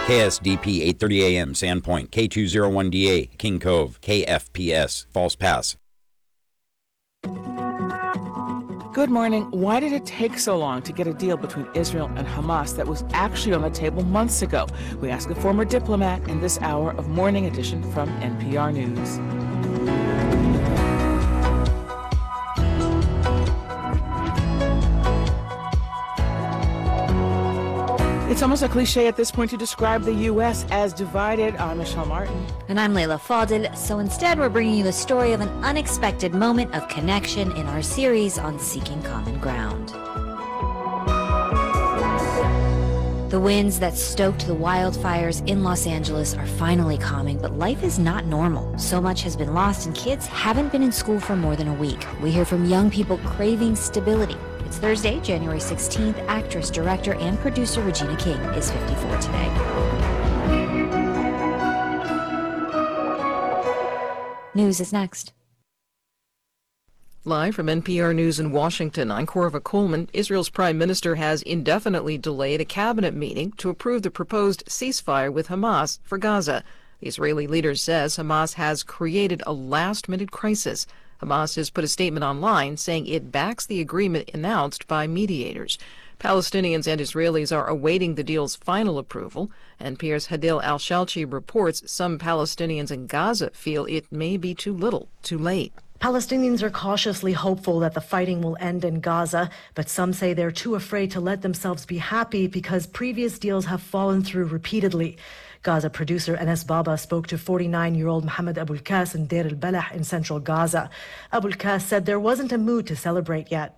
KSDP 8:30 a.m. Sandpoint, K201DA, King Cove, KFPS, False Pass. Good morning. Why did it take so long to get a deal between Israel and Hamas that was actually on the table months ago? We ask a former diplomat in this hour of Morning Edition from NPR News. It's almost a cliche at this point to describe the U.S. as divided. I'm Michelle Martin. And I'm Layla Fadil. So instead, we're bringing you the story of an unexpected moment of connection in our series on Seeking Common Ground. The winds that stoked the wildfires in Los Angeles are finally calming, but life is not normal. So much has been lost, and kids haven't been in school for more than a week. We hear from young people craving stability. It's Thursday, January 16th. Actress, director, and producer Regina King is 54 today. News is next. Live from NPR News in Washington, I'm Corva Coleman. Israel's prime minister has indefinitely delayed a cabinet meeting to approve the proposed ceasefire with Hamas for Gaza. The Israeli leader says Hamas has created a last-minute crisis. Hamas has put a statement online saying it backs the agreement announced by mediators. Palestinians and Israelis are awaiting the deal's final approval. NPR's Hadil Al-Shalchi reports some Palestinians in Gaza feel it may be too little, too late. Palestinians are cautiously hopeful that the fighting will end in Gaza, but some say they're too afraid to let themselves be happy because previous deals have fallen through repeatedly. Gaza producer Anas Baba spoke to 49-year-old Mohammed Abul Kas in Deir al-Balah in central Gaza. Abul Kas said there wasn't a mood to celebrate yet.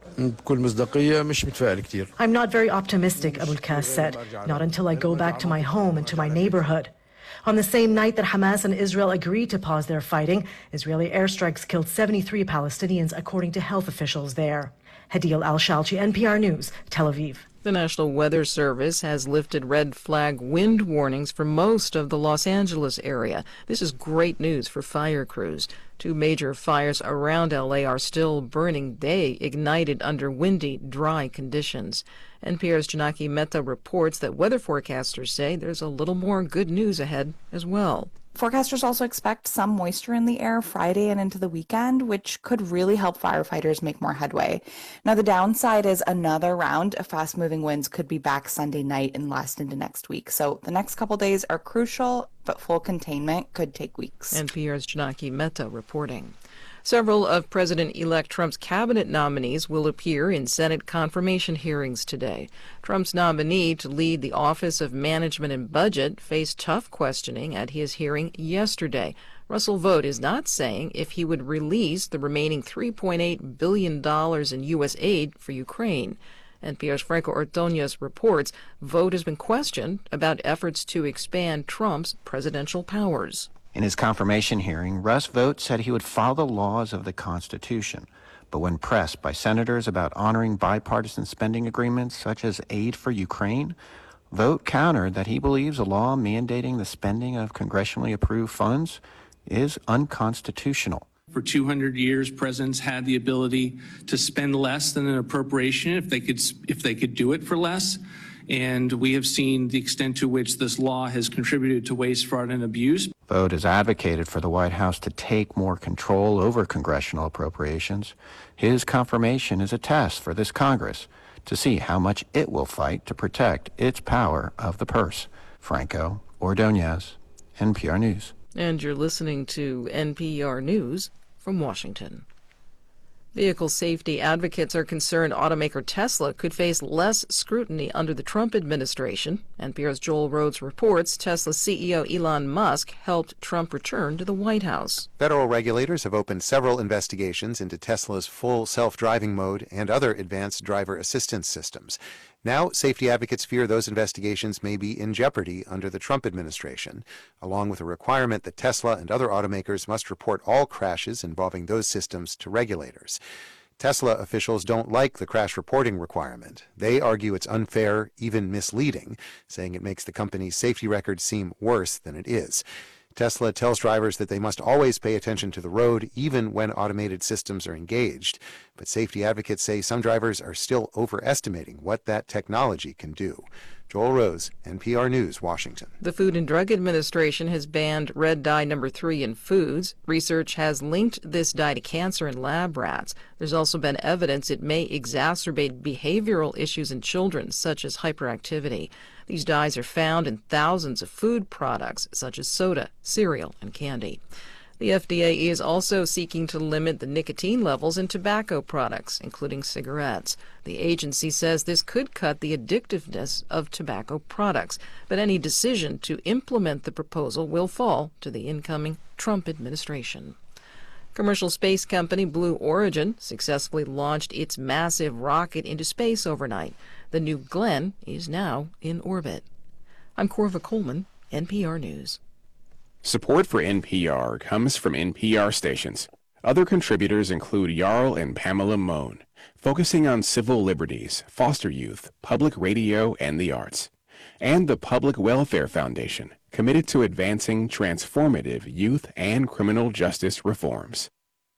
I'm not very optimistic, Abul Kas said, not until I go back to my home and to my neighborhood. On the same night that Hamas and Israel agreed to pause their fighting, Israeli airstrikes killed 73 Palestinians, according to health officials there. Hadil Al-Shalchi, NPR News, Tel Aviv. The National Weather Service has lifted red flag wind warnings for most of the Los Angeles area. This is great news for fire crews. Two major fires around LA are still burning. They ignited under windy, dry conditions. NPR's Janaki Mehta reports that weather forecasters say there's a little more good news ahead as well. Forecasters also expect some moisture in the air Friday and into the weekend, which could really help firefighters make more headway. Now, the downside is another round of fast-moving winds could be back Sunday night and last into next week. So the next couple days are crucial, but full containment could take weeks. NPR's Janaki Mehta reporting. Several of President-elect Trump's cabinet nominees will appear in Senate confirmation hearings today. Trump's nominee to lead the Office of Management and Budget faced tough questioning at his hearing yesterday. Russell Vought is not saying if he would release the remaining $3.8 billion in U.S. aid for Ukraine. NPR's Franco Ordonez reports Vought has been questioned about efforts to expand Trump's presidential powers. In his confirmation hearing, Russ Vought said he would follow the laws of the Constitution. But when pressed by senators about honoring bipartisan spending agreements such as aid for Ukraine, Vought countered that he believes a law mandating the spending of congressionally approved funds is unconstitutional. For 200 years, presidents had the ability to spend less than an appropriation if they could do it for less. And we have seen the extent to which this law has contributed to waste, fraud, and abuse. Vought has advocated for the White House to take more control over congressional appropriations. His confirmation is a test for this Congress to see how much it will fight to protect its power of the purse. Franco Ordonez, NPR News. And you're listening to NPR News from Washington. Vehicle safety advocates are concerned automaker Tesla could face less scrutiny under the Trump administration. NPR's Joel Rhodes reports Tesla CEO Elon Musk helped Trump return to the White House. Federal regulators have opened several investigations into Tesla's full self-driving mode and other advanced driver assistance systems. Now, safety advocates fear those investigations may be in jeopardy under the Trump administration, along with a requirement that Tesla and other automakers must report all crashes involving those systems to regulators. Tesla officials don't like the crash reporting requirement. They argue it's unfair, even misleading, saying it makes the company's safety record seem worse than it is. Tesla tells drivers that they must always pay attention to the road, even when automated systems are engaged. But safety advocates say some drivers are still overestimating what that technology can do. Joel Rose, NPR News, Washington. The Food and Drug Administration has banned red dye number 3 in foods. Research has linked this dye to cancer in lab rats. There's also been evidence it may exacerbate behavioral issues in children, such as hyperactivity. These dyes are found in thousands of food products, such as soda, cereal, and candy. The FDA is also seeking to limit the nicotine levels in tobacco products, including cigarettes. The agency says this could cut the addictiveness of tobacco products, but any decision to implement the proposal will fall to the incoming Trump administration. Commercial space company Blue Origin successfully launched its massive rocket into space overnight. The New Glenn is now in orbit. I'm Corva Coleman, NPR News. Support for NPR comes from NPR stations. Other contributors include Jarl and Pamela Mohn, focusing on civil liberties, foster youth, public radio, and the arts. And the Public Welfare Foundation, committed to advancing transformative youth and criminal justice reforms.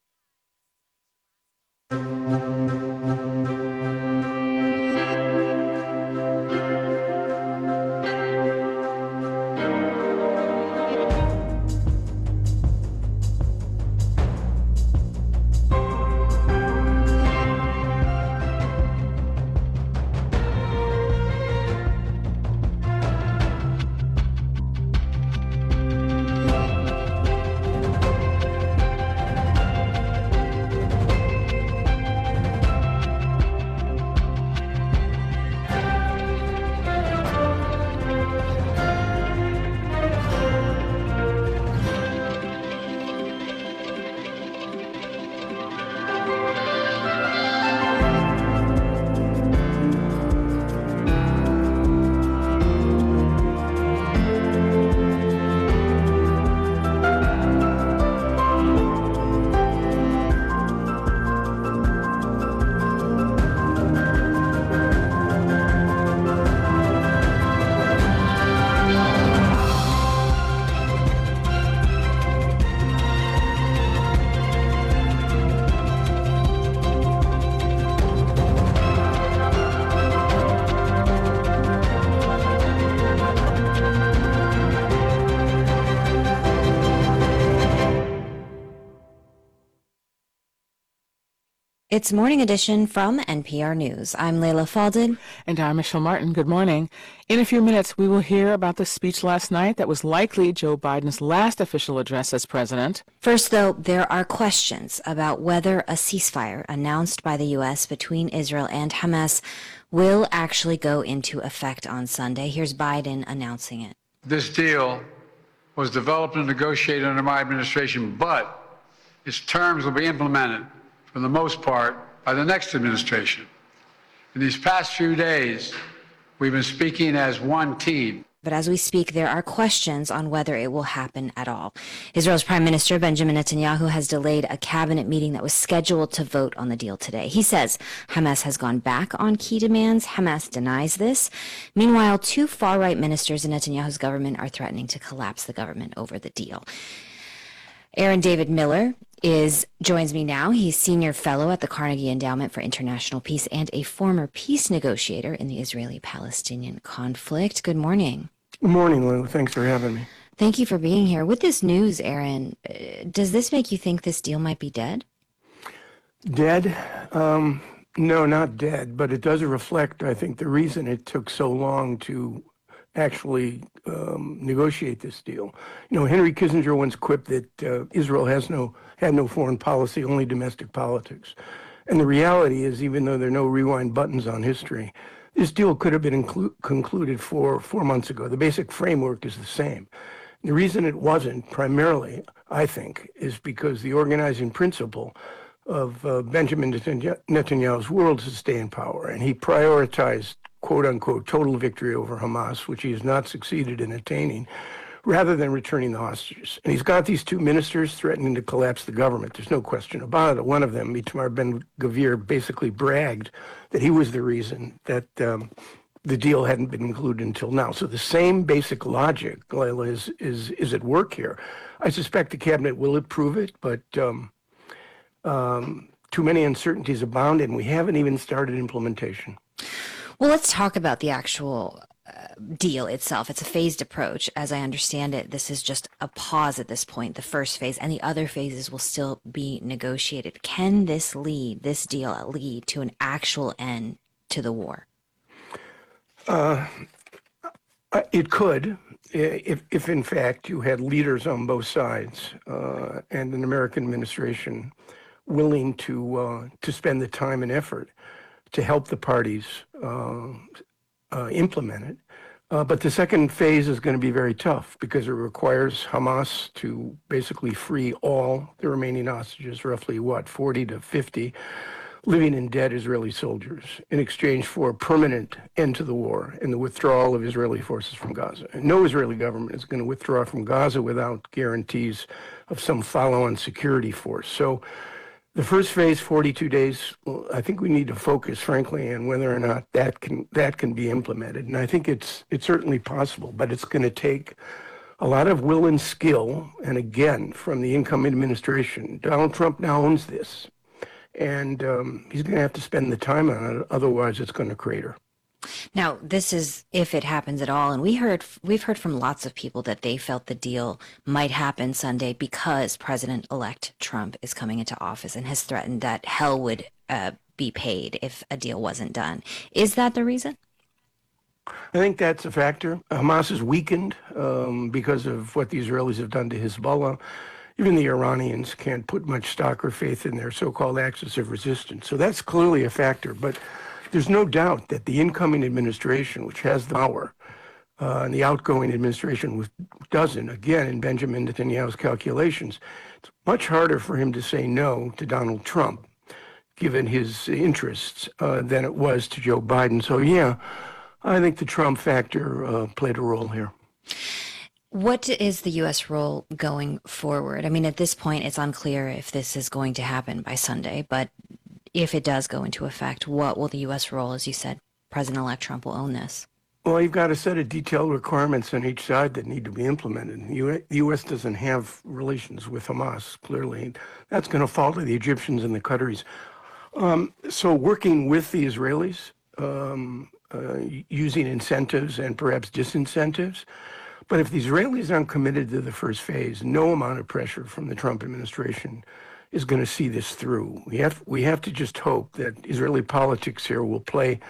It's Morning Edition from NPR News. I'm Leila Fadel. And I'm Michelle Martin. Good morning. In a few minutes, we will hear about the speech last night that was likely Joe Biden's last official address as president. First, though, there are questions about whether a ceasefire announced by the U.S. between Israel and Hamas will actually go into effect on Sunday. Here's Biden announcing it. This deal was developed and negotiated under my administration, but its terms will be implemented for the most part by the next administration. In these past few days, we've been speaking as one team. But as we speak, there are questions on whether it will happen at all. Israel's Prime Minister Benjamin Netanyahu has delayed a cabinet meeting that was scheduled to vote on the deal today. He says Hamas has gone back on key demands. Hamas denies this. Meanwhile, two far-right ministers in Netanyahu's government are threatening to collapse the government over the deal. Aaron David Miller joins me now. He's senior fellow at the Carnegie Endowment for International Peace and a former peace negotiator in the Israeli-Palestinian conflict. Good morning. Good morning, Lou. Thanks for having me. Thank you for being here. With this news, Aaron, does this make you think this deal might be dead? Dead? No, not dead, but it does reflect, I think, the reason it took so long to actually negotiate this deal. You know, Henry Kissinger once quipped that Israel had no foreign policy, only domestic politics. And the reality is, even though there are no rewind buttons on history, this deal could have been concluded 4 months ago. The basic framework is the same. The reason it wasn't, primarily, I think, is because the organizing principle of Benjamin Netanyahu's world is to stay in power, and he prioritized quote-unquote total victory over Hamas, which he has not succeeded in attaining, rather than returning the hostages. And he's got these two ministers threatening to collapse the government. There's no question about it. One of them, Itamar Ben-Gvir, basically bragged that he was the reason that the deal hadn't been included until now. So the same basic logic, Leila, is at work here. I suspect the cabinet will approve it, but too many uncertainties abound, and we haven't even started implementation. Well, let's talk about the actual deal itself. It's a phased approach. As I understand it, this is just a pause at this point, the first phase, and the other phases will still be negotiated. Can this deal lead to an actual end to the war? It could, if in fact you had leaders on both sides and an American administration willing to spend the time and effort to help the parties implement it. But the second phase is going to be very tough because it requires Hamas to basically free all the remaining hostages, roughly 40 to 50 living and dead Israeli soldiers, in exchange for a permanent end to the war and the withdrawal of Israeli forces from Gaza. And no Israeli government is going to withdraw from Gaza without guarantees of some follow-on security force. So the first phase, 42 days, well, I think we need to focus, frankly, on whether or not that can be implemented. And I think it's certainly possible, but it's going to take a lot of will and skill. And again, from the incoming administration, Donald Trump now owns this. And he's going to have to spend the time on it. Otherwise, it's going to crater. Now, this is if it happens at all. And we've heard from lots of people that they felt the deal might happen Sunday because President-elect Trump is coming into office and has threatened that hell would be paid if a deal wasn't done. Is that the reason? I think that's a factor. Hamas is weakened because of what the Israelis have done to Hezbollah. Even the Iranians can't put much stock or faith in their so-called axis of resistance. So that's clearly a factor. But there's no doubt that the incoming administration, which has the power, and the outgoing administration, which doesn't, again, in Benjamin Netanyahu's calculations, it's much harder for him to say no to Donald Trump, given his interests, than it was to Joe Biden. So, yeah, I think the Trump factor played a role here. What is the U.S. role going forward? I mean, at this point, it's unclear if this is going to happen by Sunday, but if it does go into effect, what will the U.S. role, as you said, President-elect Trump will own this? Well, you've got a set of detailed requirements on each side that need to be implemented. The U.S. doesn't have relations with Hamas, clearly. That's going to fall to the Egyptians and the Qataris. So working with the Israelis, using incentives and perhaps disincentives. But if the Israelis aren't committed to the first phase, no amount of pressure from the Trump administration is going to see this through. We have to just hope that Israeli politics here will play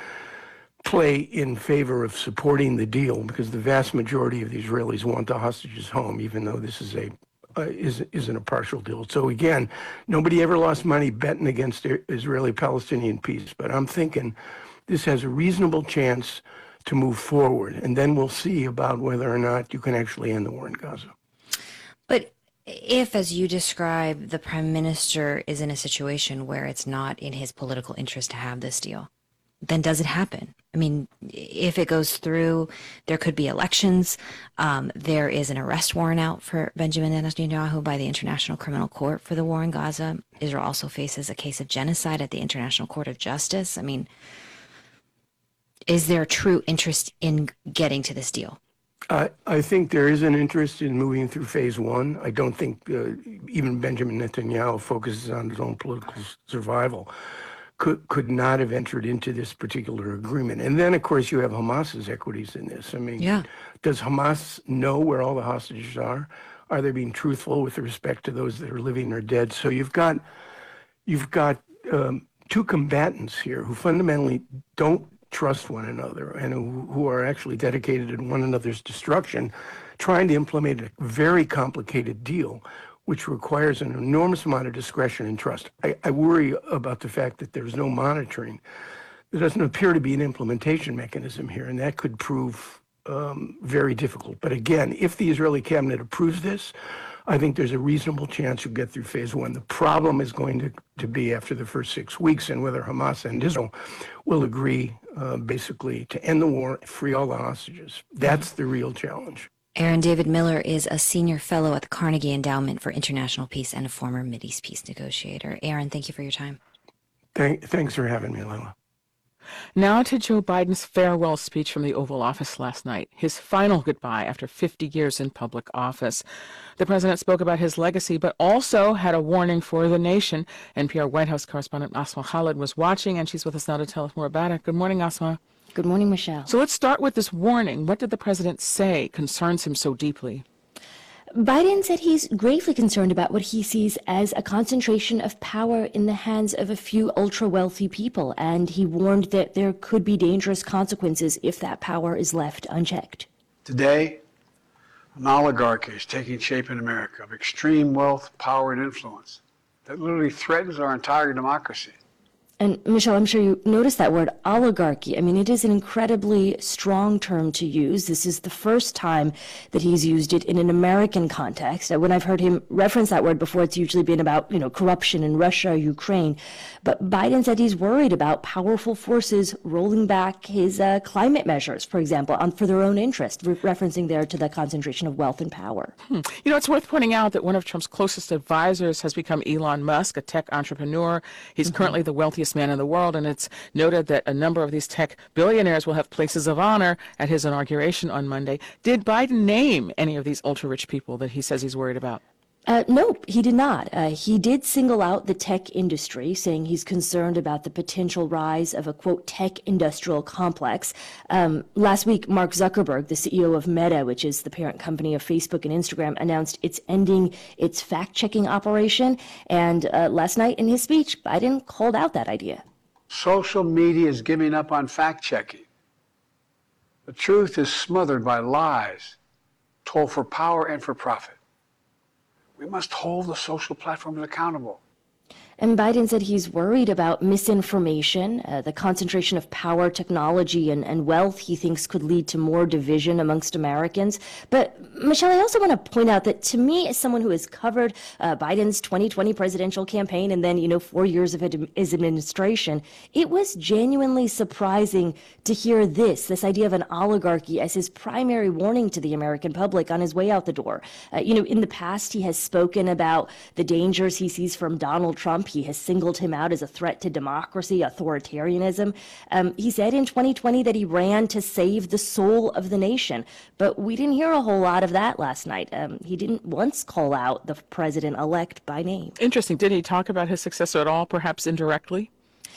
in favor of supporting the deal, because the vast majority of the Israelis want the hostages home, even though this is isn't a partial deal. So again, nobody ever lost money betting against Israeli-Palestinian peace. But I'm thinking this has a reasonable chance to move forward, and then we'll see about whether or not you can actually end the war in Gaza. But if, as you describe, the prime minister is in a situation where it's not in his political interest to have this deal, then does it happen? I mean, if it goes through, there could be elections. There is an arrest warrant out for Benjamin Netanyahu by the International Criminal Court for the war in Gaza. Israel also faces a case of genocide at the International Court of Justice. I mean, is there a true interest in getting to this deal? I think there is an interest in moving through phase one. I don't think even Benjamin Netanyahu focuses on his own political survival. Could not have entered into this particular agreement. And then, of course, you have Hamas's equities in this. I mean, does Hamas know where all the hostages are? Are they being truthful with respect to those that are living or dead? So you've got two combatants here who fundamentally don't trust one another and who are actually dedicated to one another's destruction, trying to implement a very complicated deal, which requires an enormous amount of discretion and trust. I worry about the fact that there's no monitoring. There doesn't appear to be an implementation mechanism here, and that could prove very difficult. But again, if the Israeli cabinet approves this, I think there's a reasonable chance you'll get through phase one. The problem is going to be after the first 6 weeks and whether Hamas and Israel will agree basically to end the war, free all the hostages. That's the real challenge. Aaron David Miller is a senior fellow at the Carnegie Endowment for International Peace and a former Mideast peace negotiator. Aaron, thank you for your time. Thanks for having me, Lila. Now to Joe Biden's farewell speech from the Oval Office last night, his final goodbye after 50 years in public office. The president spoke about his legacy, but also had a warning for the nation. NPR White House correspondent Asma Khalid was watching, and she's with us now to tell us more about it. Good morning, Asma. Good morning, Michelle. So let's start with this warning. What did the president say concerns him so deeply? Biden said he's gravely concerned about what he sees as a concentration of power in the hands of a few ultra-wealthy people, and he warned that there could be dangerous consequences if that power is left unchecked. Today, an oligarchy is taking shape in America of extreme wealth, power, and influence that literally threatens our entire democracy. And Michelle, I'm sure you noticed that word oligarchy. I mean, it is an incredibly strong term to use. This is the first time that he's used it in an American context. When I've heard him reference that word before, it's usually been about, corruption in Russia, Ukraine. But Biden said he's worried about powerful forces rolling back his climate measures, for example, for their own interest, referencing there to the concentration of wealth and power. It's worth pointing out that one of Trump's closest advisors has become Elon Musk, a tech entrepreneur. He's currently the wealthiest man in the world, and it's noted that a number of these tech billionaires will have places of honor at his inauguration on Monday. Did Biden name any of these ultra-rich people that he says he's worried about? No, he did not. He did single out the tech industry, saying he's concerned about the potential rise of a, quote, tech industrial complex. Last week, Mark Zuckerberg, the CEO of Meta, which is the parent company of Facebook and Instagram, announced it's ending its fact-checking operation. And last night in his speech, Biden called out that idea. Social media is giving up on fact-checking. The truth is smothered by lies told for power and for profit. We must hold the social platforms accountable. And Biden said he's worried about misinformation, the concentration of power, technology, and wealth he thinks could lead to more division amongst Americans. But, Michelle, I also want to point out that to me, as someone who has covered Biden's 2020 presidential campaign and then, 4 years of his administration, it was genuinely surprising to hear this idea of an oligarchy as his primary warning to the American public on his way out the door. In the past, he has spoken about the dangers he sees from Donald Trump. He has singled him out as a threat to democracy, authoritarianism. He said in 2020 that he ran to save the soul of the nation, but we didn't hear a whole lot of that last night. He didn't once call out the president-elect by name. Interesting. Did he talk about his successor at all, perhaps indirectly?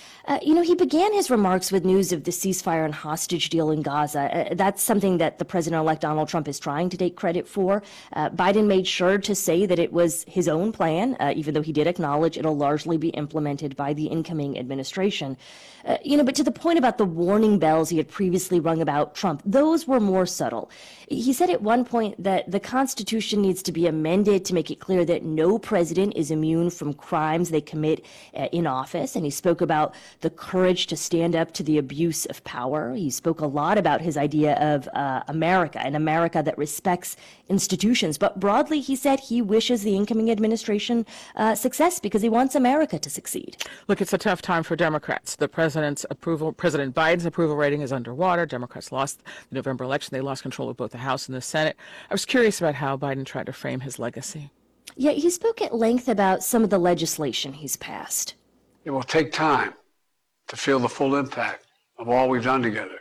He began his remarks with news of the ceasefire and hostage deal in Gaza. That's something that the president-elect Donald Trump is trying to take credit for. Biden made sure to say that it was his own plan, even though he did acknowledge it'll largely be implemented by the incoming administration. But to the point about the warning bells he had previously rung about Trump, those were more subtle. He said at one point that the Constitution needs to be amended to make it clear that no president is immune from crimes they commit in office. And he spoke about the courage to stand up to the abuse of power. He spoke a lot about his idea of America, an America that respects institutions. But broadly, he said he wishes the incoming administration success because he wants America to succeed. Look, it's a tough time for Democrats. President Biden's approval rating is underwater. Democrats lost the November election. They lost control of both the House and the Senate. I was curious about how Biden tried to frame his legacy. Yeah, he spoke at length about some of the legislation he's passed. It will take time to feel the full impact of all we've done together.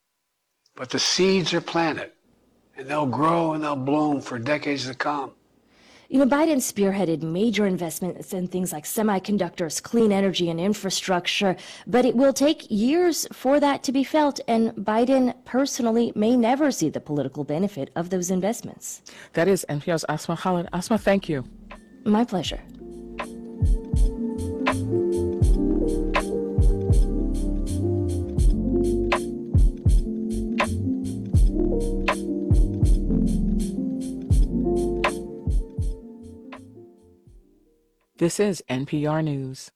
But the seeds are planted, and they'll grow and they'll bloom for decades to come. Biden spearheaded major investments in things like semiconductors, clean energy, and infrastructure, but it will take years for that to be felt, and Biden personally may never see the political benefit of those investments. That is NPR's Asma Khalid. Asma, thank you. My pleasure. This is NPR News.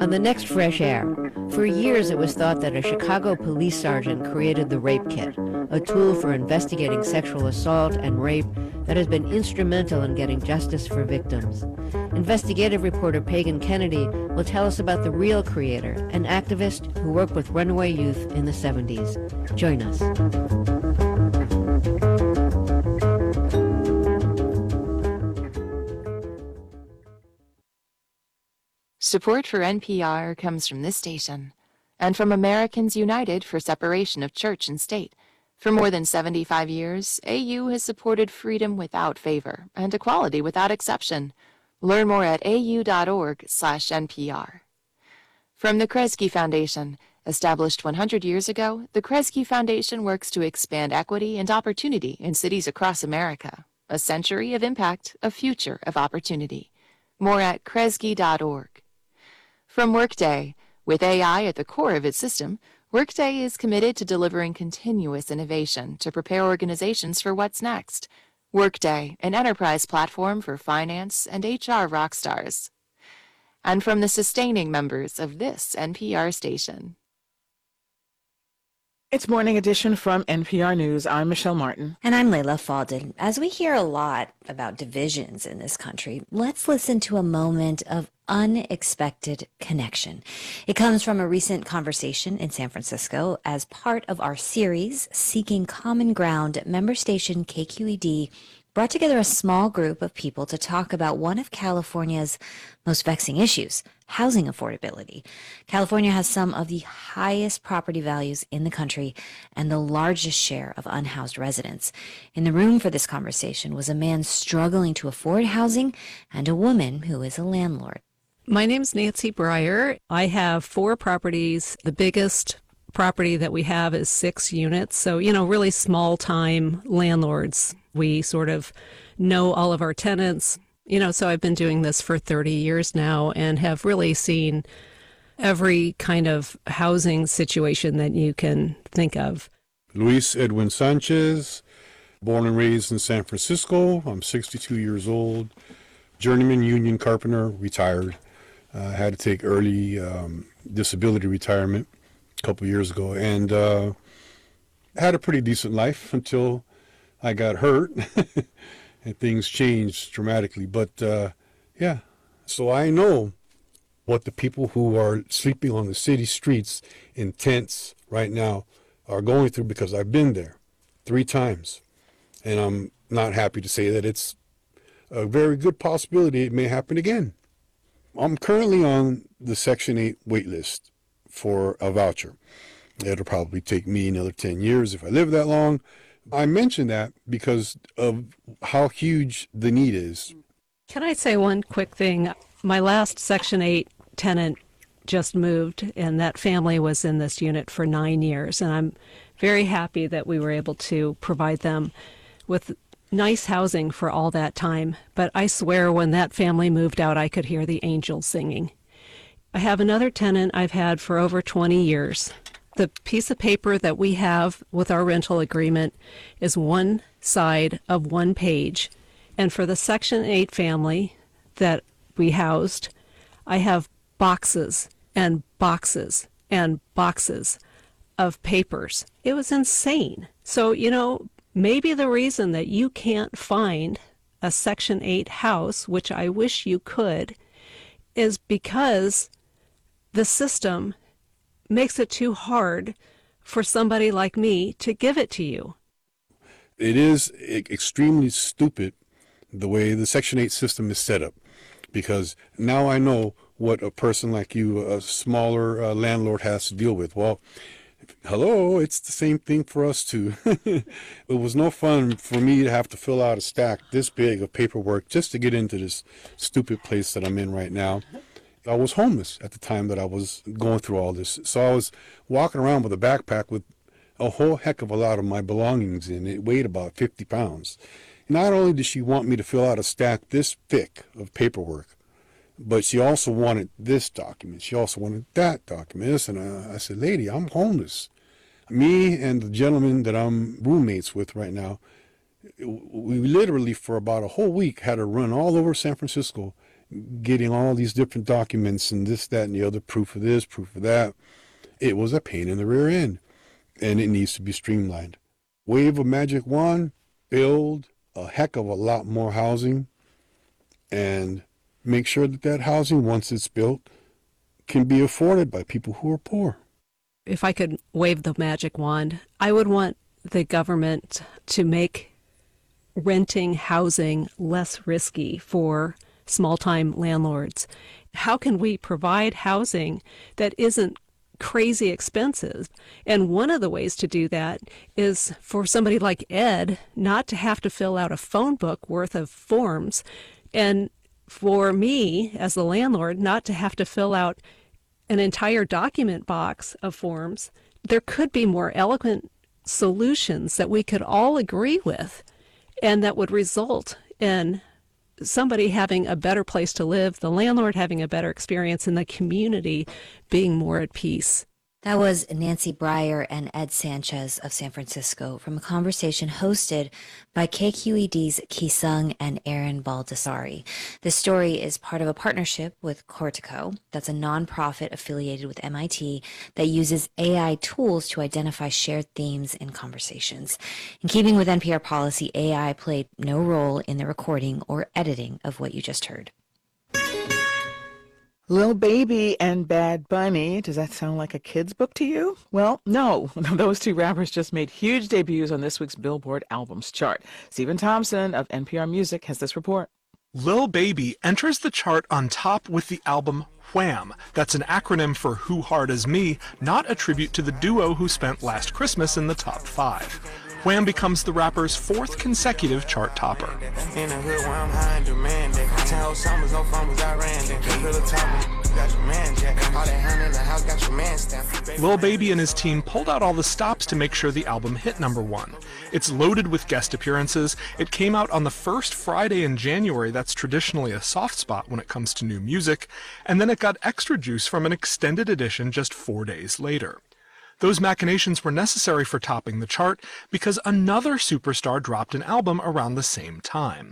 On the next Fresh Air, for years it was thought that a Chicago police sergeant created the Rape Kit, a tool for investigating sexual assault and rape that has been instrumental in getting justice for victims. Investigative reporter Pagan Kennedy will tell us about the real creator, an activist who worked with runaway youth in the 70s. Join us. Support for NPR comes from this station and from Americans United for Separation of Church and State. For more than 75 years, AU has supported freedom without favor and equality without exception. Learn more at au.org/NPR. From the Kresge Foundation, established 100 years ago, the Kresge Foundation works to expand equity and opportunity in cities across America. A century of impact, a future of opportunity. More at kresge.org. From Workday, with AI at the core of its system, Workday is committed to delivering continuous innovation to prepare organizations for what's next. Workday, an enterprise platform for finance and HR rockstars. And from the sustaining members of this NPR station. It's Morning Edition from NPR News. I'm Michelle Martin. And I'm Layla Faldin. As we hear a lot about divisions in this country, let's listen to a moment of unexpected connection. It comes from a recent conversation in San Francisco as part of our series, Seeking Common Ground. Member station KQED brought together a small group of people to talk about one of California's most vexing issues, housing affordability. California has some of the highest property values in the country and the largest share of unhoused residents. In the room for this conversation was a man struggling to afford housing and a woman who is a landlord. My name's Nancy Breyer. I have 4 properties. The biggest property that we have is 6 units. So, really small time landlords. We sort of know all of our tenants. So I've been doing this for 30 years now and have really seen every kind of housing situation that you can think of. Luis Edwin Sanchez, born and raised in San Francisco. I'm 62 years old. Journeyman union carpenter, retired. Had to take early disability retirement a couple years ago, and had a pretty decent life until I got hurt and things changed dramatically. But yeah, so I know what the people who are sleeping on the city streets in tents right now are going through, because I've been there 3 times, and I'm not happy to say that it's a very good possibility it may happen again. I'm currently on the Section 8 wait list for a voucher. It'll probably take me another 10 years if I live that long. I mention that because of how huge the need is. Can I say one quick thing? My last Section 8 tenant just moved, and that family was in this unit for 9 years, and I'm very happy that we were able to provide them with nice housing for all that time. But I swear when that family moved out, I could hear the angels singing. I have another tenant I've had for over 20 years. The piece of paper that we have with our rental agreement is one side of one page. And for the Section 8 family that we housed, I have boxes and boxes and boxes of papers. It was insane. So, maybe the reason that you can't find a Section 8 house, which I wish you could, is because the system makes it too hard for somebody like me to give it to you. It is extremely stupid the way the Section 8 system is set up, because now I know what a person like you, a smaller landlord, has to deal with. Well, hello, it's the same thing for us too. It was no fun for me to have to fill out a stack this big of paperwork just to get into this stupid place that I'm in right now. I was homeless at the time that I was going through all this. So I was walking around with a backpack with a whole heck of a lot of my belongings in. It weighed about 50 pounds. Not only did she want me to fill out a stack this thick of paperwork, but she also wanted this document. She also wanted that document. And I said, lady, I'm homeless. Me and the gentleman that I'm roommates with right now, we literally for about a whole week had to run all over San Francisco getting all these different documents and this, that, and the other, proof of this, proof of that. It was a pain in the rear end, and it needs to be streamlined. Wave a magic wand, build a heck of a lot more housing, and make sure that that housing, once it's built, can be afforded by people who are poor. If I could wave the magic wand, I would want the government to make renting housing less risky for small-time landlords. How can we provide housing that isn't crazy expensive? And one of the ways to do that is for somebody like Ed not to have to fill out a phone book worth of forms, and for me as the landlord not to have to fill out an entire document box of forms. There could be more eloquent solutions that we could all agree with, and that would result in somebody having a better place to live, the landlord having a better experience, and the community being more at peace. That was Nancy Breyer and Ed Sanchez of San Francisco from a conversation hosted by KQED's Kisung and Aaron Baldassari. This story is part of a partnership with Cortico. That's a nonprofit affiliated with MIT that uses AI tools to identify shared themes in conversations. In keeping with NPR policy, AI played no role in the recording or editing of what you just heard. Lil Baby and Bad Bunny, does that sound like a kid's book to you? Well, no. Those two rappers just made huge debuts on this week's Billboard Albums chart. Stephen Thompson of NPR Music has this report. Lil Baby enters the chart on top with the album Wham! That's an acronym for Who Hard As Me, not a tribute to the duo who spent last Christmas in the top 5. Wham becomes the rapper's 4th consecutive chart topper. Lil Baby and his team pulled out all the stops to make sure the album hit #1. It's loaded with guest appearances. It came out on the first Friday in January. That's traditionally a soft spot when it comes to new music. And then it got extra juice from an extended edition just 4 days later. Those machinations were necessary for topping the chart because another superstar dropped an album around the same time.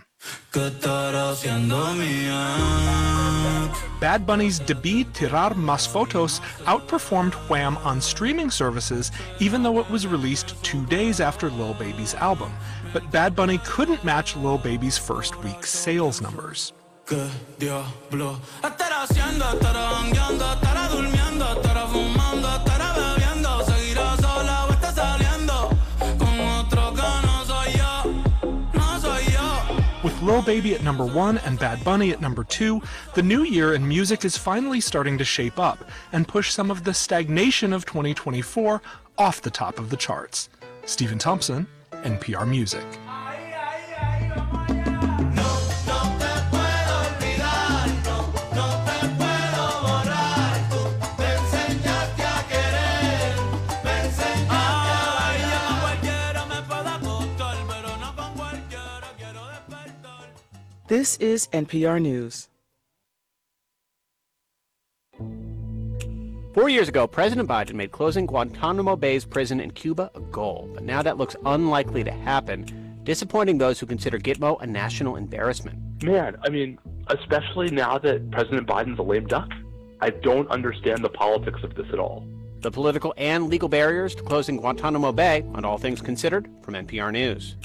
Bad Bunny's Debí Tirar Más Fotos outperformed Wham on streaming services even though it was released 2 days after Lil Baby's album. But Bad Bunny couldn't match Lil Baby's first week's sales numbers. With Lil Baby at #1 and Bad Bunny at #2, the new year in music is finally starting to shape up and push some of the stagnation of 2024 off the top of the charts. Stephen Thompson, NPR Music. This is NPR News. 4 years ago, President Biden made closing Guantanamo Bay's prison in Cuba a goal, but now that looks unlikely to happen, disappointing those who consider Gitmo a national embarrassment. Man, I mean, especially now that President Biden's a lame duck, I don't understand the politics of this at all. The political and legal barriers to closing Guantanamo Bay on All Things Considered from NPR News.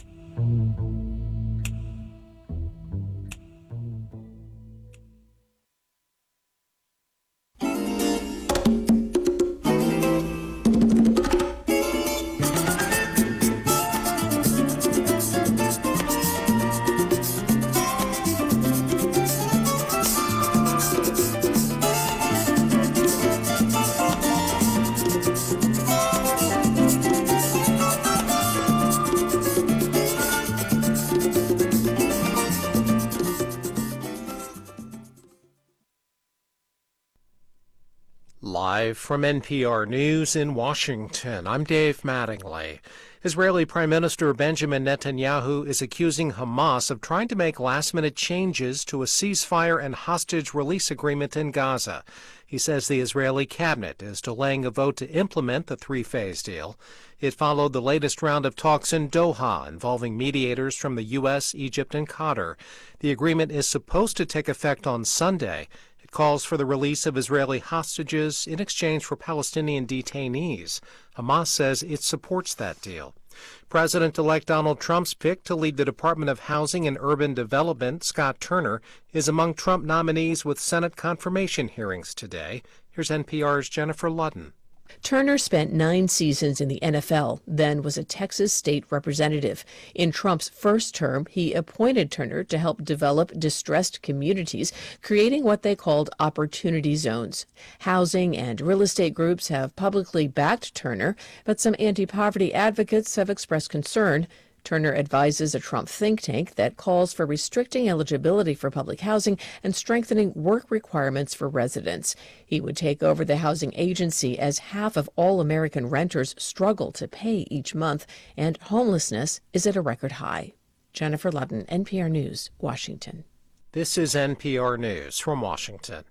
Live from NPR News in Washington, I'm Dave Mattingly. Israeli Prime Minister Benjamin Netanyahu is accusing Hamas of trying to make last-minute changes to a ceasefire and hostage release agreement in Gaza. He says the Israeli cabinet is delaying a vote to implement the three-phase deal. It followed the latest round of talks in Doha involving mediators from the U.S., Egypt, and Qatar. The agreement is supposed to take effect on Sunday. It calls for the release of Israeli hostages in exchange for Palestinian detainees. Hamas says it supports that deal. President-elect Donald Trump's pick to lead the Department of Housing and Urban Development, Scott Turner, is among Trump nominees with Senate confirmation hearings today. Here's NPR's Jennifer Ludden. Turner spent 9 seasons in the NFL, then was a Texas state representative. In Trump's first term, he appointed Turner to help develop distressed communities, creating what they called opportunity zones. Housing and real estate groups have publicly backed Turner, but some anti-poverty advocates have expressed concern. Turner advises a Trump think tank that calls for restricting eligibility for public housing and strengthening work requirements for residents. He would take over the housing agency as half of all American renters struggle to pay each month, and homelessness is at a record high. Jennifer Ludden, NPR News, Washington. This is NPR News from Washington.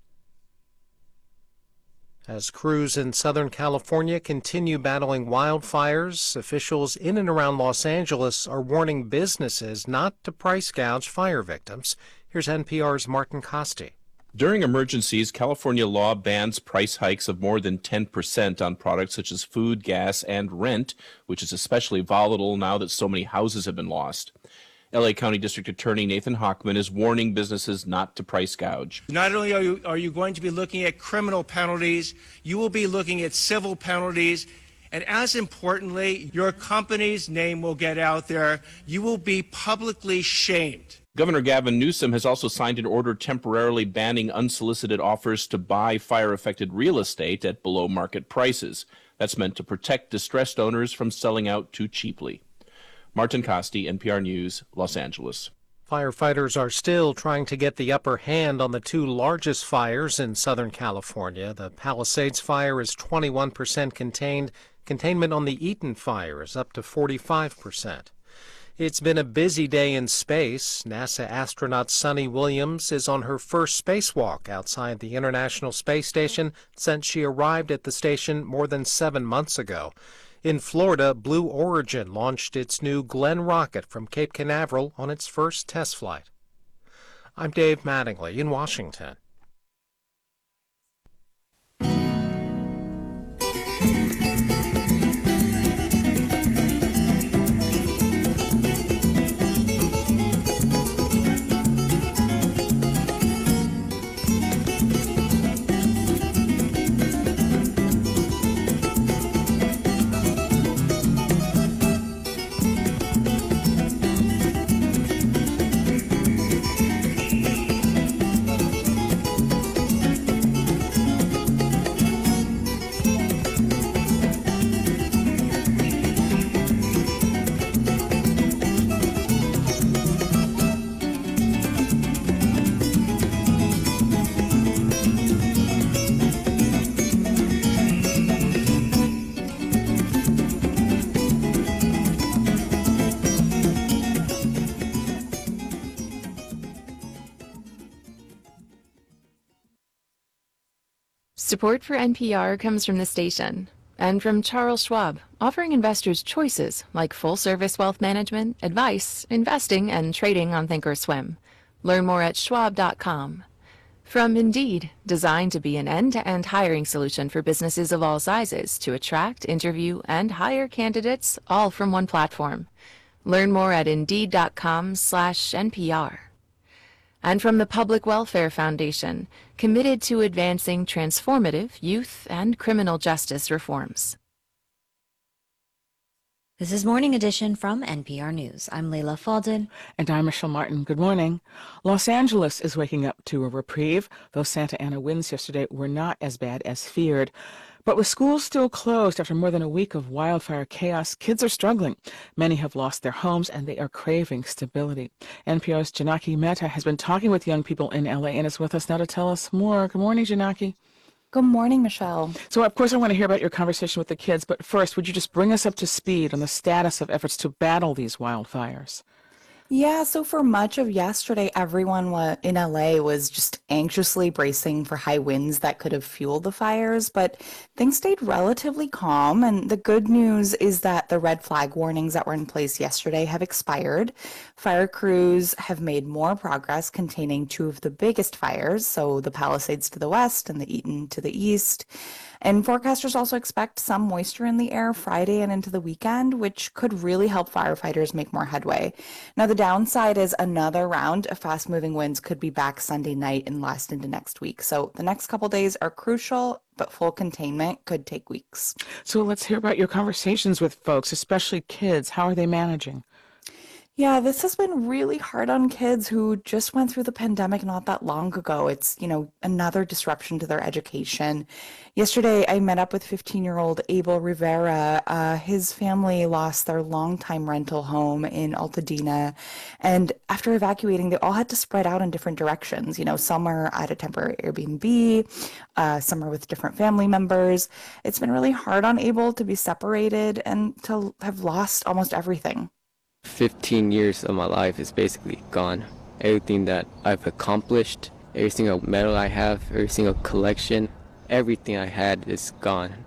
As crews in Southern California continue battling wildfires, officials in and around Los Angeles are warning businesses not to price gouge fire victims. Here's NPR's Martin Costi. During emergencies, California law bans price hikes of more than 10% on products such as food, gas, and rent, which is especially volatile now that so many houses have been lost. L.A. County District Attorney Nathan Hochman is warning businesses not to price gouge. Not only are you going to be looking at criminal penalties, you will be looking at civil penalties, and as importantly, your company's name will get out there. You will be publicly shamed. Governor Gavin Newsom has also signed an order temporarily banning unsolicited offers to buy fire-affected real estate at below-market prices. That's meant to protect distressed owners from selling out too cheaply. Martin Costi, NPR News, Los Angeles. Firefighters are still trying to get the upper hand on the 2 largest fires in Southern California. The Palisades fire is 21% contained. Containment on the Eaton fire is up to 45%. It's been a busy day in space. NASA astronaut Suni Williams is on her first spacewalk outside the International Space Station since she arrived at the station more than 7 months ago. In Florida, Blue Origin launched its new Glenn rocket from Cape Canaveral on its first test flight. I'm Dave Mattingly in Washington. Support for NPR comes from the station and from Charles Schwab, offering investors choices like full-service wealth management, advice, investing, and trading on Thinkorswim. Learn more at schwab.com. From Indeed, designed to be an end-to-end hiring solution for businesses of all sizes to attract, interview, and hire candidates all from one platform. Learn more at Indeed.com/NPR. And from the Public Welfare Foundation, committed to advancing transformative youth and criminal justice reforms. This is Morning Edition from NPR News. I'm Leila Fadel. And I'm Michelle Martin. Good morning. Los Angeles is waking up to a reprieve. Those Santa Ana winds yesterday were not as bad as feared. But with schools still closed after more than a week of wildfire chaos, kids are struggling. Many have lost their homes and they are craving stability. NPR's Janaki Mehta has been talking with young people in LA and is with us now to tell us more. Good morning, Janaki. Good morning, Michelle. So, of course, I want to hear about your conversation with the kids, but first, would you just bring us up to speed on the status of efforts to battle these wildfires? Yeah, so for much of yesterday, everyone in LA was just anxiously bracing for high winds that could have fueled the fires, but things stayed relatively calm. And the good news is that the red flag warnings that were in place yesterday have expired. Fire crews have made more progress containing two of the biggest fires, so the Palisades to the west and the Eaton to the east. And forecasters also expect some moisture in the air Friday and into the weekend, which could really help firefighters make more headway. Now, the downside is another round of fast-moving winds could be back Sunday night and last into next week. So the next couple days are crucial, but full containment could take weeks. So let's hear about your conversations with folks, especially kids. How are they managing? Yeah, this has been really hard on kids who just went through the pandemic not that long ago. It's, another disruption to their education. Yesterday, I met up with 15-year-old Abel Rivera. His family lost their longtime rental home in Altadena. And after evacuating, they all had to spread out in different directions. Some are at a temporary Airbnb, some are with different family members. It's been really hard on Abel to be separated and to have lost almost everything. 15 years of my life is basically gone. Everything that I've accomplished, every single medal I have, every single collection, everything I had is gone.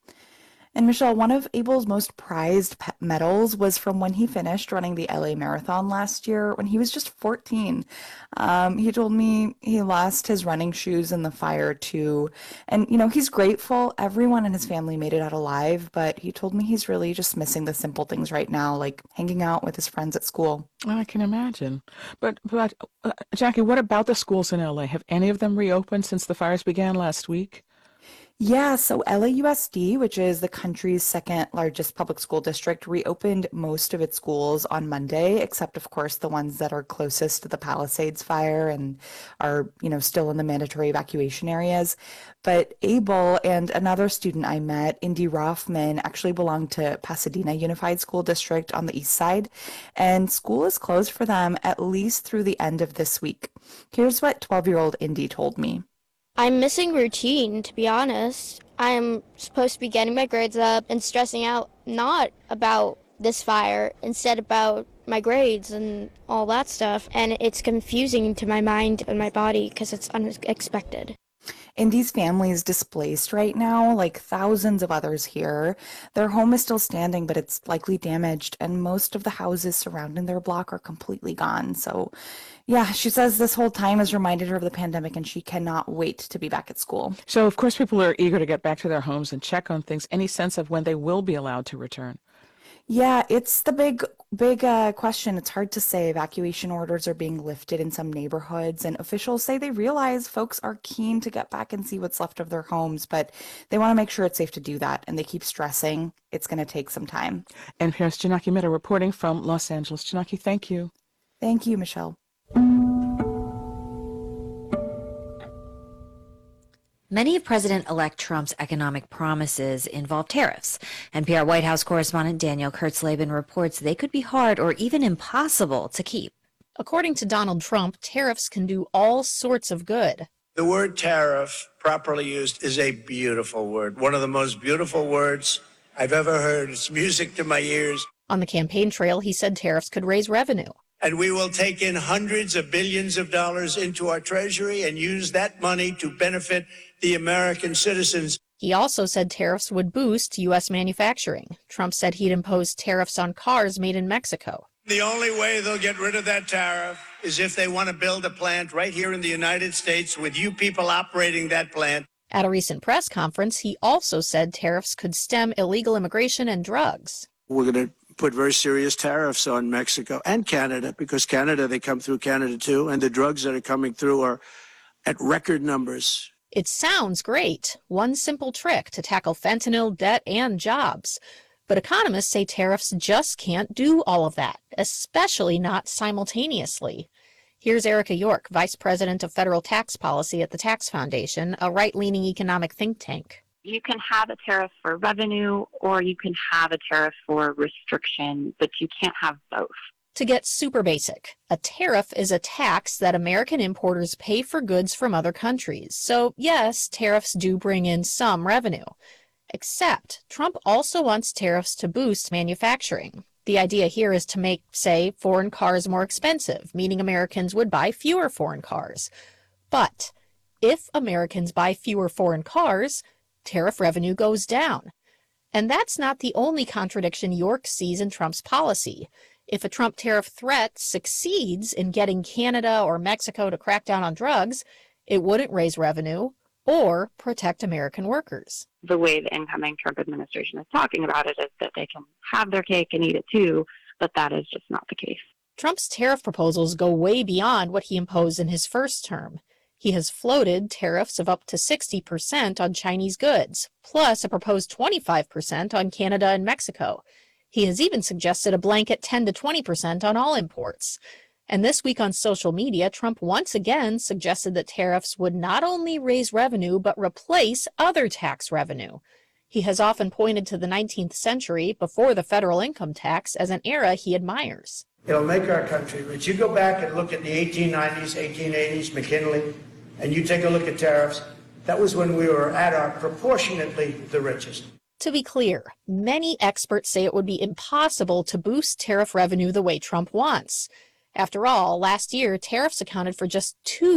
And Michelle, one of Abel's most prized medals was from when he finished running the LA Marathon last year when he was just 14. He told me he lost his running shoes in the fire too. And, he's grateful everyone in his family made it out alive, but he told me he's really just missing the simple things right now, like hanging out with his friends at school. Well, I can imagine. But Jackie, what about the schools in LA? Have any of them reopened since the fires began last week? Yeah, so LAUSD, which is the country's second largest public school district, reopened most of its schools on Monday, except, of course, the ones that are closest to the Palisades fire and are, still in the mandatory evacuation areas. But Abel and another student I met, Indy Rothman, actually belong to Pasadena Unified School District on the east side, and school is closed for them at least through the end of this week. Here's what 12-year-old Indy told me. I'm missing routine, to be honest. I'm supposed to be getting my grades up and stressing out not about this fire, instead about my grades and all that stuff. And it's confusing to my mind and my body because it's unexpected. Indy's family is displaced right now, like thousands of others here. Their home is still standing, but it's likely damaged, and most of the houses surrounding their block are completely gone. So, yeah, she says this whole time has reminded her of the pandemic, and she cannot wait to be back at school. So, of course, people are eager to get back to their homes and check on things. Any sense of when they will be allowed to return? Yeah, it's the big question. It's hard to say. Evacuation orders are being lifted in some neighborhoods, and officials say they realize folks are keen to get back and see what's left of their homes, but they want to make sure it's safe to do that, and they keep stressing it's going to take some time. NPR's Janaki Mehta reporting from Los Angeles. Janaki, thank you. Thank you, Michelle. Many of President-elect Trump's economic promises involve tariffs. NPR White House correspondent Danielle Kurtzleben reports they could be hard or even impossible to keep. According to Donald Trump, tariffs can do all sorts of good. The word tariff, properly used, is a beautiful word. One of the most beautiful words I've ever heard. It's music to my ears. On the campaign trail, he said tariffs could raise revenue. And we will take in hundreds of billions of dollars into our treasury and use that money to benefit the American citizens. He also said tariffs would boost U.S. manufacturing. Trump said he'd impose tariffs on cars made in Mexico. The only way they'll get rid of that tariff is if they want to build a plant right here in the United States with you people operating that plant. At a recent press conference, he also said tariffs could stem illegal immigration and drugs. We're going to put very serious tariffs on Mexico and Canada, because Canada, they come through Canada too, and the drugs that are coming through are at record numbers. It sounds great. One simple trick to tackle fentanyl, debt, and jobs. But economists say tariffs just can't do all of that, especially not simultaneously. Here's Erica York, Vice President of Federal Tax Policy at the Tax Foundation, a right-leaning economic think tank. You can have a tariff for revenue or you can have a tariff for restriction, but you can't have both. To get super basic, a tariff is a tax that American importers pay for goods from other countries. So yes, tariffs do bring in some revenue. Except Trump also wants tariffs to boost manufacturing. The idea here is to make, say, foreign cars more expensive, meaning Americans would buy fewer foreign cars. But if Americans buy fewer foreign cars, tariff revenue goes down. And that's not the only contradiction York sees in Trump's policy. If a Trump tariff threat succeeds in getting Canada or Mexico to crack down on drugs, it wouldn't raise revenue or protect American workers. The way the incoming Trump administration is talking about it is that they can have their cake and eat it too, but that is just not the case. Trump's tariff proposals go way beyond what he imposed in his first term. He has floated tariffs of up to 60% on Chinese goods, plus a proposed 25% on Canada and Mexico. He has even suggested a blanket 10 to 20% on all imports. And this week on social media, Trump once again suggested that tariffs would not only raise revenue, but replace other tax revenue. He has often pointed to the 19th century, before the federal income tax, as an era he admires. It'll make our country rich. You go back and look at the 1890s, 1880s, McKinley, and you take a look at tariffs. That was when we were at our proportionately the richest. To be clear, many experts say it would be impossible to boost tariff revenue the way Trump wants. After all, last year, tariffs accounted for just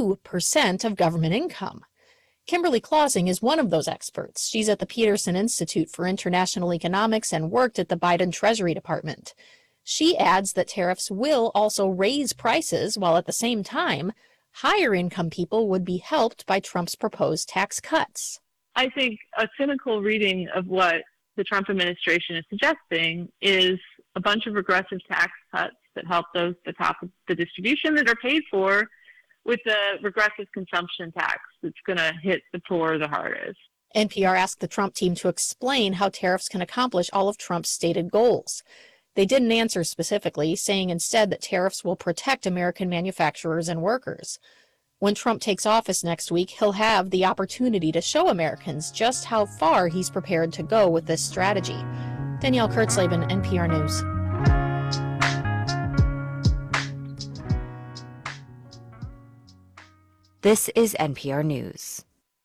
2% of government income. Kimberly Clausing is one of those experts. She's at the Peterson Institute for International Economics and worked at the Biden Treasury Department. She adds that tariffs will also raise prices, while at the same time, higher income people would be helped by Trump's proposed tax cuts. I think a cynical reading of what the Trump administration is suggesting is a bunch of regressive tax cuts that help those at the top of the distribution that are paid for with the regressive consumption tax that's going to hit the poor the hardest. NPR asked the Trump team to explain how tariffs can accomplish all of Trump's stated goals. They didn't answer specifically, saying instead that tariffs will protect American manufacturers and workers. When Trump takes office next week, he'll have the opportunity to show Americans just how far he's prepared to go with this strategy. Danielle Kurtzleben, NPR News. This is NPR News.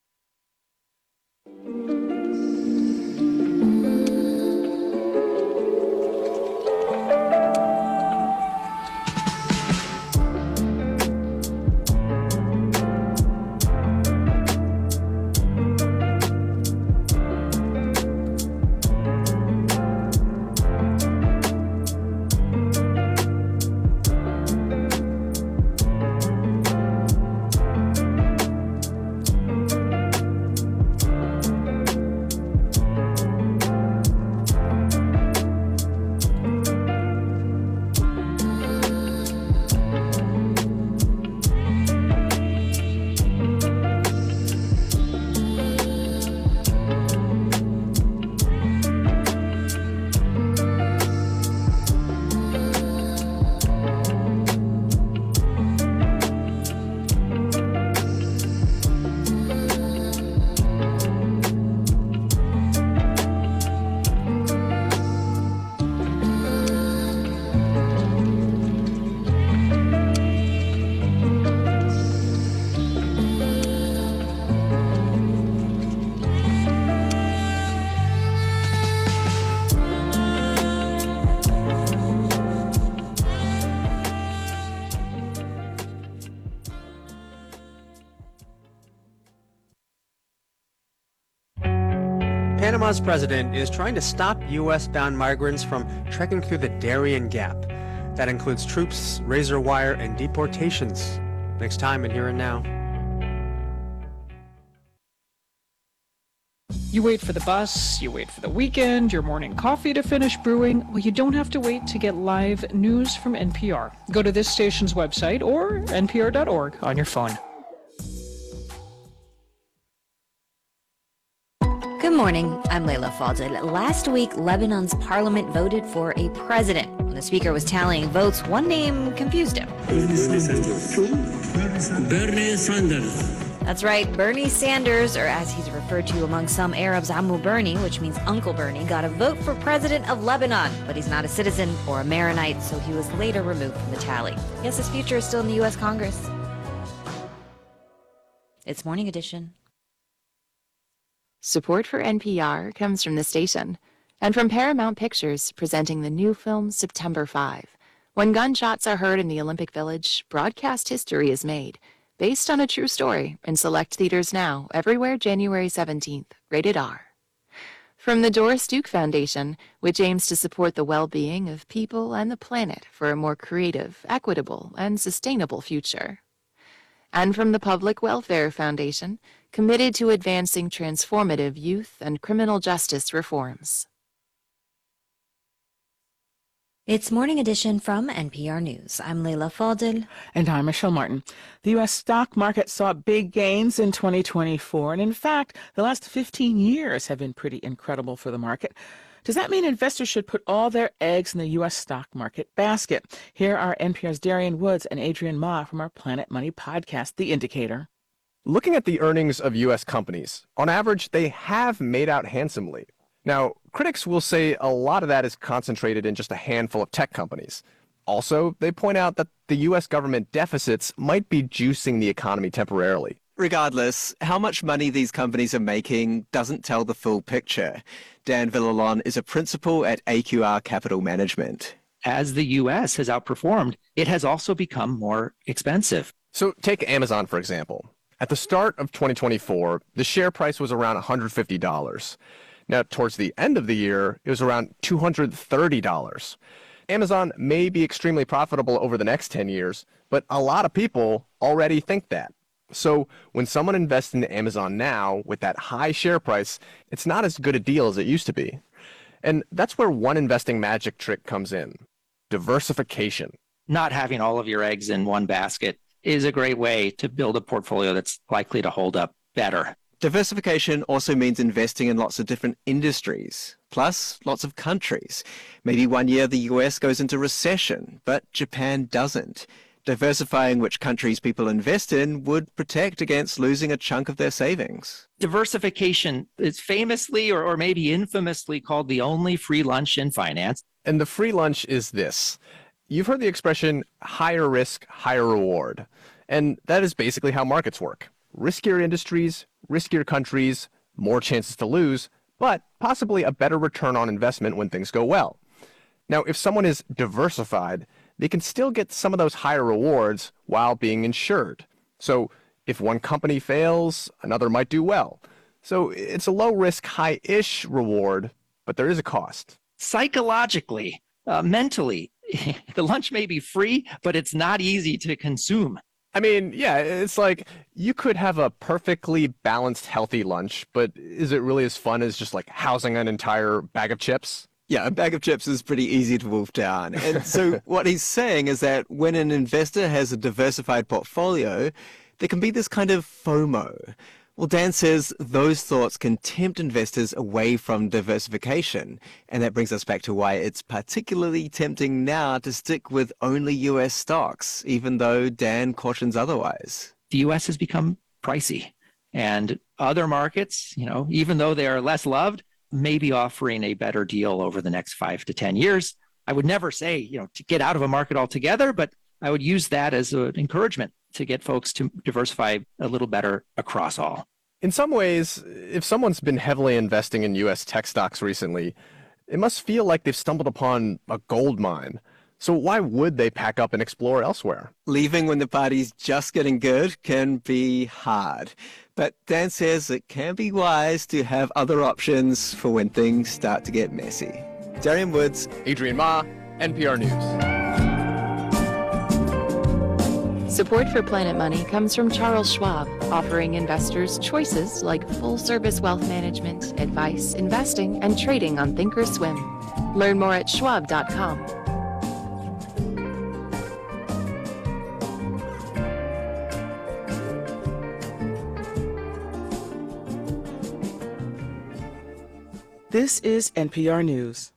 Panama's president is trying to stop U.S.-bound migrants from trekking through the Darien Gap. That includes troops, razor wire, and deportations. Next time in Here and Now. You wait for the bus, you wait for the weekend, your morning coffee to finish brewing. Well, you don't have to wait to get live news from NPR. Go to this station's website or npr.org on your phone. Good morning, I'm Layla Fadel. Last week, Lebanon's parliament voted for a president. When the speaker was tallying votes, one name confused him. Bernie Sanders. That's right, Bernie Sanders, or as he's referred to among some Arabs, Ammu Bernie, which means Uncle Bernie, got a vote for president of Lebanon, but he's not a citizen or a Maronite, so he was later removed from the tally. Yes, his future is still in the U.S. Congress. It's Morning Edition. Support for NPR comes from the station and from Paramount Pictures, presenting the new film September 5. When gunshots are heard in the Olympic Village, broadcast history is made. Based on a true story, in select theaters now, everywhere January 17th, rated R. From the Doris Duke Foundation, which aims to support the well-being of people and the planet for a more creative, equitable, and sustainable future. And from the Public Welfare Foundation, committed to advancing transformative youth and criminal justice reforms. It's Morning Edition from NPR News. I'm Leila Fadel. And I'm Michelle Martin. The U.S. stock market saw big gains in 2024, and in fact, the last 15 years have been pretty incredible for the market. Does that mean investors should put all their eggs in the U.S. stock market basket? Here are NPR's Darian Woods and Adrian Ma from our Planet Money podcast, The Indicator. Looking at the earnings of U.S. companies, on average, they have made out handsomely. Now, critics will say a lot of that is concentrated in just a handful of tech companies. Also, they point out that the U.S. government deficits might be juicing the economy temporarily. Regardless, how much money these companies are making doesn't tell the full picture. Dan Villalon is a principal at AQR Capital Management. As the U.S. has outperformed, it has also become more expensive. So take Amazon, for example. At the start of 2024, the share price was around $150. Now, towards the end of the year, it was around $230. Amazon may be extremely profitable over the next 10 years, but a lot of people already think that. So when someone invests in Amazon now with that high share price, it's not as good a deal as it used to be. And that's where one investing magic trick comes in: diversification. Not having all of your eggs in one basket is a great way to build a portfolio that's likely to hold up better. Diversification also means investing in lots of different industries, plus lots of countries. Maybe one year the US goes into recession, but Japan doesn't. Diversifying which countries people invest in would protect against losing a chunk of their savings. Diversification is famously or maybe infamously called the only free lunch in finance. And the free lunch is this. You've heard the expression higher risk, higher reward. And that is basically how markets work. Riskier industries, riskier countries, more chances to lose, but possibly a better return on investment when things go well. Now, if someone is diversified, they can still get some of those higher rewards while being insured. So if one company fails, another might do well. So it's a low risk, high-ish reward, but there is a cost. Psychologically, mentally, the lunch may be free, but it's not easy to consume. I mean, yeah, it's like you could have a perfectly balanced, healthy lunch, but is it really as fun as just like housing an entire bag of chips? Yeah, a bag of chips is pretty easy to wolf down. And so what he's saying is that when an investor has a diversified portfolio, there can be this kind of FOMO. Well, Dan says those thoughts can tempt investors away from diversification. And that brings us back to why it's particularly tempting now to stick with only US stocks, even though Dan cautions otherwise. The US has become pricey, and other markets, even though they are less loved, may be offering a better deal over the next 5 to 10 years. I would never say, to get out of a market altogether, but I would use that as an encouragement to get folks to diversify a little better across all. In some ways, if someone's been heavily investing in U.S. tech stocks recently, it must feel like they've stumbled upon a gold mine. So why would they pack up and explore elsewhere? Leaving when the party's just getting good can be hard. But Dan says it can be wise to have other options for when things start to get messy. Darian Woods, Adrian Ma, NPR News. Support for Planet Money comes from Charles Schwab, offering investors choices like full-service wealth management, advice, investing, and trading on Thinkorswim. Learn more at schwab.com. This is NPR News.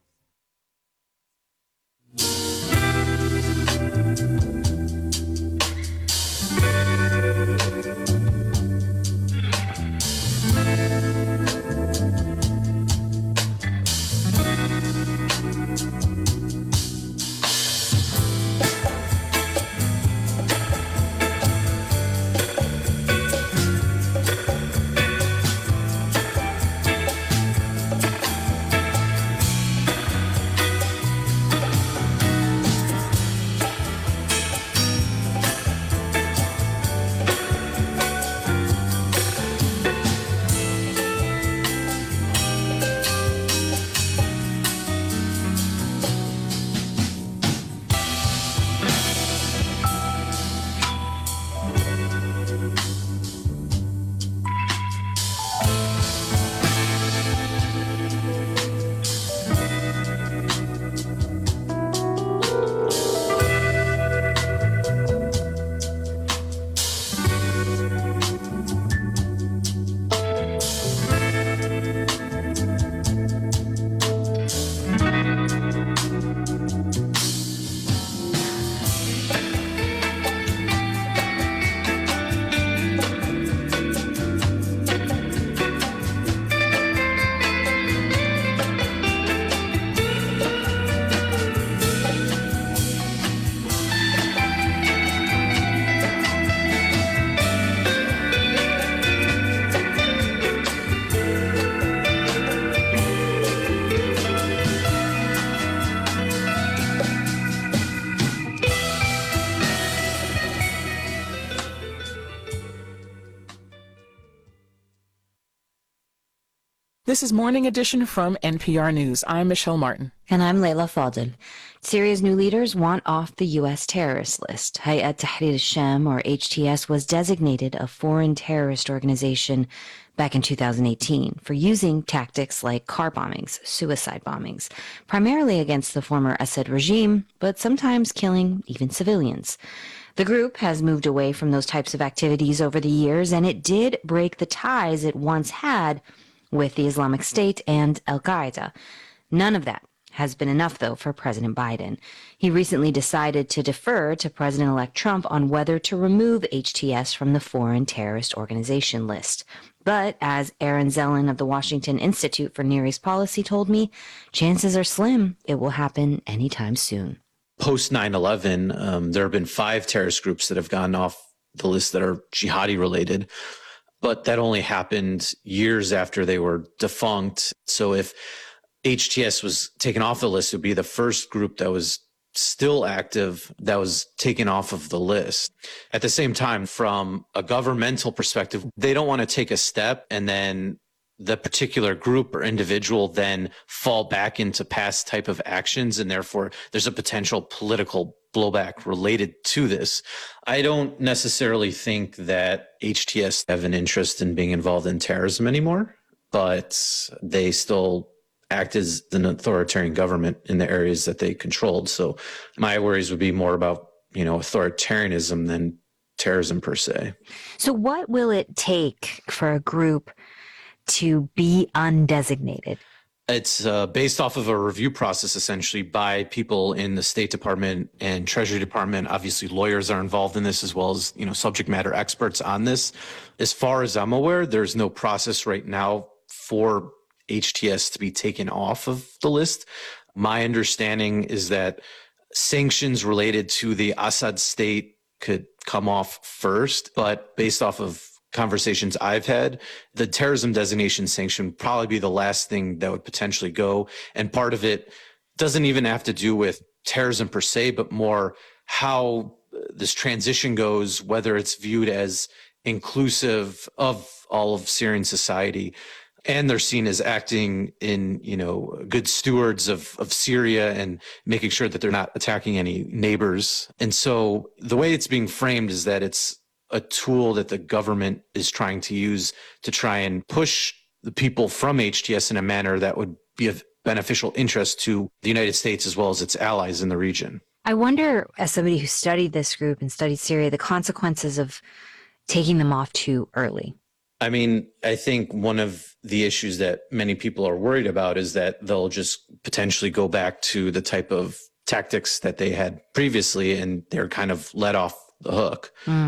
This is Morning Edition from NPR News. I'm Michelle Martin. And I'm Layla Fadel. Syria's new leaders want off the U.S. terrorist list. Hayat Tahrir al-Sham, or HTS, was designated a foreign terrorist organization back in 2018 for using tactics like car bombings, suicide bombings, primarily against the former Assad regime, but sometimes killing even civilians. The group has moved away from those types of activities over the years, and it did break the ties it once had with the Islamic State and Al-Qaeda. None of that has been enough, though, for President Biden. He recently decided to defer to President-elect Trump on whether to remove HTS from the foreign terrorist organization list. But as Aaron Zellin of the Washington Institute for Near East Policy told me, chances are slim it will happen anytime soon. Post 9/11, there have been 5 terrorist groups that have gone off the list that are jihadi related. But that only happened years after they were defunct. So if HTS was taken off the list, it would be the first group that was still active that was taken off of the list. At the same time, from a governmental perspective, they don't want to take a step and then the particular group or individual then fall back into past type of actions. And therefore, there's a potential political blowback related to this. I don't necessarily think that HTS have an interest in being involved in terrorism anymore, but they still act as an authoritarian government in the areas that they controlled. So my worries would be more about, authoritarianism than terrorism per se. So what will it take for a group to be undesignated? It's based off of a review process, essentially, by people in the State Department and Treasury Department. Obviously, lawyers are involved in this as well as, subject matter experts on this. As far as I'm aware, there's no process right now for HTS to be taken off of the list. My understanding is that sanctions related to the Assad state could come off first, but based off of conversations I've had, the terrorism designation sanction would probably be the last thing that would potentially go. And part of it doesn't even have to do with terrorism per se, but more how this transition goes, whether it's viewed as inclusive of all of Syrian society. And they're seen as acting in, good stewards of Syria and making sure that they're not attacking any neighbors. And so the way it's being framed is that it's a tool that the government is trying to use to try and push the people from HTS in a manner that would be of beneficial interest to the United States as well as its allies in the region. I wonder, as somebody who studied this group and studied Syria, the consequences of taking them off too early. I mean, I think one of the issues that many people are worried about is that they'll just potentially go back to the type of tactics that they had previously and they're kind of let off the hook.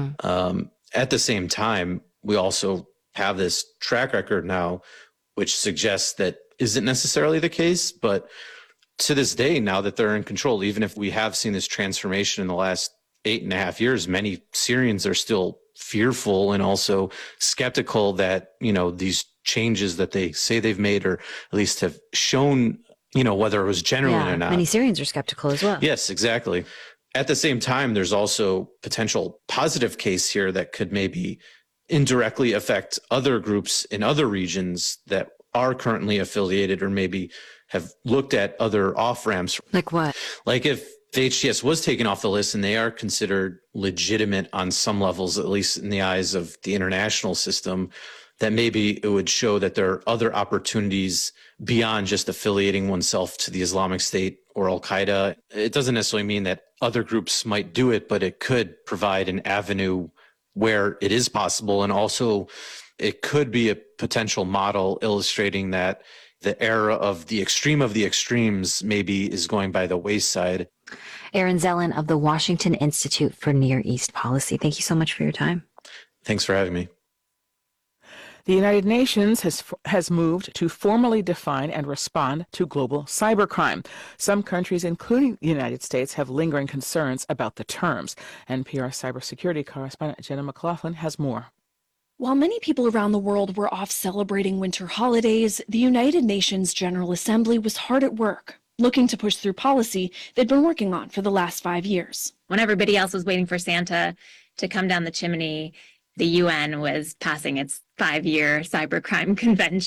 At the same time, we also have this track record now, which suggests that isn't necessarily the case. But to this day, now that they're in control, even if we have seen this transformation in the last 8.5 years, many Syrians are still fearful and also skeptical that, these changes that they say they've made, or at least have shown, whether it was genuine or not. Many Syrians are skeptical as well. Yes, exactly. At the same time, there's also potential positive case here that could maybe indirectly affect other groups in other regions that are currently affiliated or maybe have looked at other off-ramps. Like what? Like if the HTS was taken off the list and they are considered legitimate on some levels, at least in the eyes of the international system, that maybe it would show that there are other opportunities beyond just affiliating oneself to the Islamic State or Al-Qaeda. It doesn't necessarily mean that other groups might do it, but it could provide an avenue where it is possible. And also it could be a potential model illustrating that the era of the extremes maybe is going by the wayside. Aaron Zellin of the Washington Institute for Near East Policy. Thank you so much for your time. Thanks for having me. The United Nations has moved to formally define and respond to global cybercrime. Some countries, including the United States, have lingering concerns about the terms. NPR cybersecurity correspondent Jenna McLaughlin has more. While many people around the world were off celebrating winter holidays, the United Nations General Assembly was hard at work, looking to push through policy they'd been working on for the last 5 years. When everybody else was waiting for Santa to come down the chimney, the UN was passing its 5-year cybercrime convention.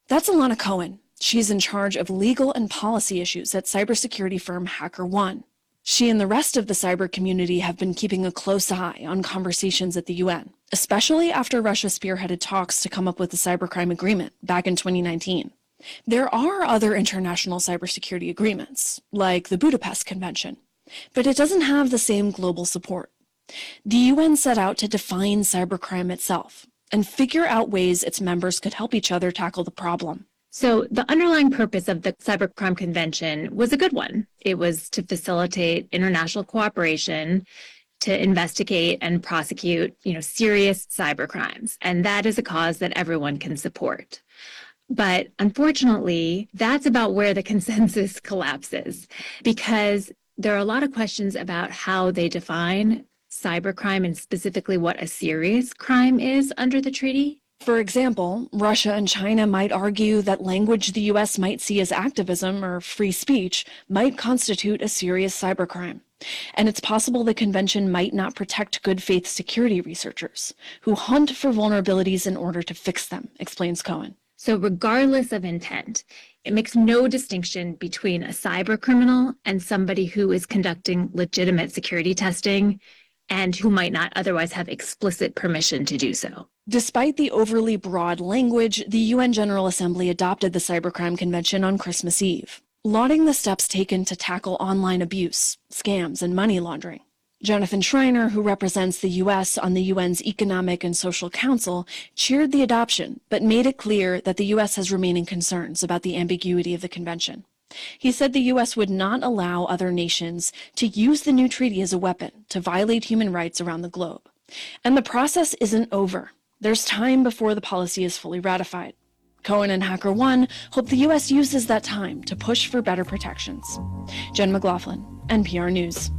That's Alana Cohen. She's in charge of legal and policy issues at cybersecurity firm HackerOne. She and the rest of the cyber community have been keeping a close eye on conversations at the UN, especially after Russia spearheaded talks to come up with the cybercrime agreement back in 2019. There are other international cybersecurity agreements, like the Budapest Convention, but it doesn't have the same global support. The UN set out to define cybercrime itself and figure out ways its members could help each other tackle the problem. So the underlying purpose of the Cybercrime Convention was a good one. It was to facilitate international cooperation to investigate and prosecute, serious cybercrimes. And that is a cause that everyone can support. But unfortunately, that's about where the consensus collapses, because there are a lot of questions about how they define cybercrime and specifically what a serious crime is under the treaty. For example, Russia and China might argue that language the U.S. might see as activism or free speech might constitute a serious cybercrime. And it's possible the convention might not protect good faith security researchers who hunt for vulnerabilities in order to fix them, explains Cohen. So regardless of intent, it makes no distinction between a cyber criminal and somebody who is conducting legitimate security testing and who might not otherwise have explicit permission to do so. Despite the overly broad language, the UN General Assembly adopted the Cybercrime Convention on Christmas Eve, lauding the steps taken to tackle online abuse, scams, and money laundering. Jonathan Schreiner, who represents the U.S. on the UN's Economic and Social Council, cheered the adoption, but made it clear that the U.S. has remaining concerns about the ambiguity of the convention. He said the U.S. would not allow other nations to use the new treaty as a weapon to violate human rights around the globe. And the process isn't over. There's time before the policy is fully ratified. Cohen and HackerOne hope the U.S. uses that time to push for better protections. Jen McLaughlin, NPR News.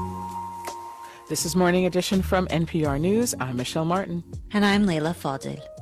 This is Morning Edition from NPR News. I'm Michelle Martin. And I'm Leila Fadel.